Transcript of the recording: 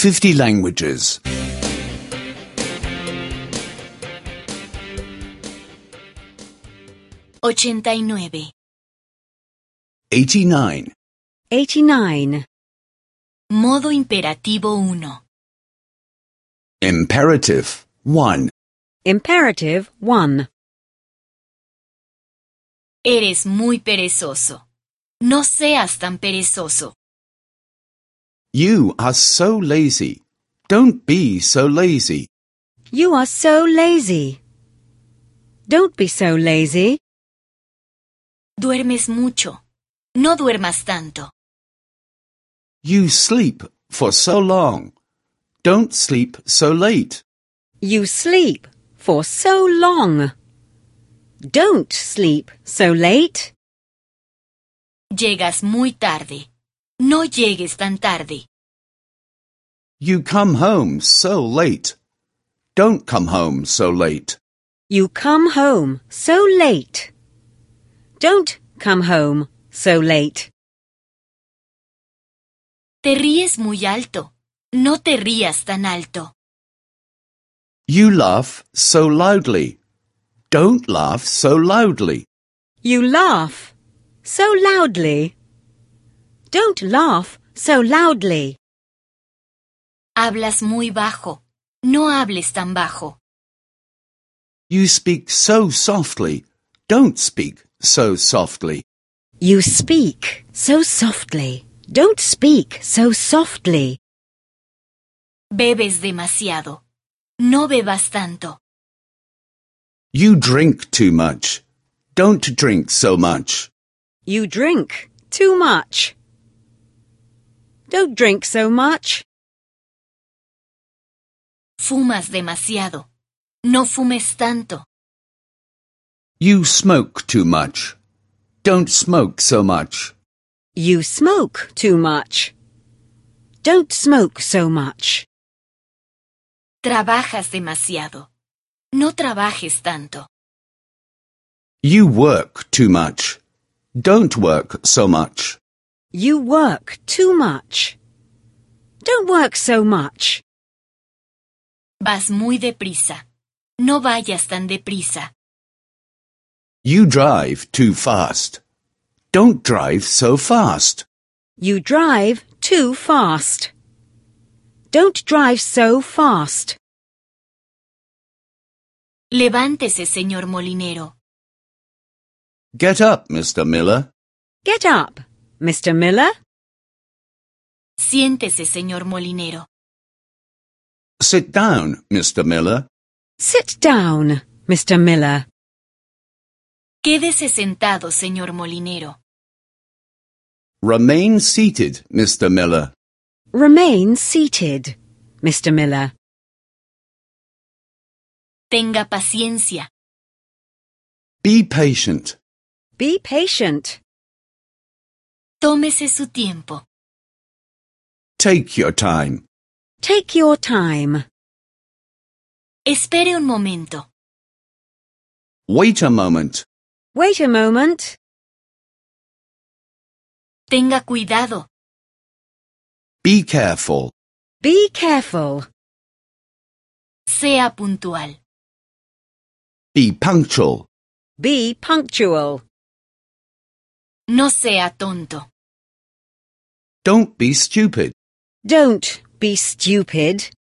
50 languages. 89. 89. 89. Modo imperativo 1. Imperative 1. Imperative 1. Eres muy perezoso. No seas tan perezoso. You are so lazy. Don't be so lazy. You are so lazy. Don't be so lazy. Duermes mucho. No duermas tanto. You sleep for so long. Don't sleep so late. You sleep for so long. Don't sleep so late. Llegas muy tarde. No llegues tan tarde. You come home so late. Don't come home so late. You come home so late. Don't come home so late. Te ríes muy alto. No te rías tan alto. You laugh so loudly. Don't laugh so loudly. You laugh so loudly. Don't laugh so loudly. Hablas muy bajo. No hables tan bajo. You speak so softly. Don't speak so softly. You speak so softly. Don't speak so softly. Bebes demasiado. No bebas tanto. You drink too much. Don't drink so much. You drink too much. Don't drink so much. Fumas demasiado. No fumes tanto. You smoke too much. Don't smoke so much. You smoke too much. Don't smoke so much. Trabajas demasiado. No trabajes tanto. You work too much. Don't work so much. You work too much. Don't work so much. Vas muy deprisa. No vayas tan deprisa. You drive too fast. Don't drive so fast. You drive too fast. Don't drive so fast. Levántese, señor molinero. Get up, Mr. Miller. Get up, Mr. Miller. Siéntese, señor molinero. Sit down, Mr. Miller. Sit down, Mr. Miller. Quédese sentado, señor molinero. Remain seated, Mr. Miller. Remain seated, Mr. Miller. Tenga paciencia. Be patient. Be patient. Tómese su tiempo. Take your time. Take your time. Espere un momento. Wait a moment. Wait a moment. Tenga cuidado. Be careful. Be careful. Sea puntual. Be punctual. Be punctual. No sea tonto. Don't be stupid. Don't be stupid.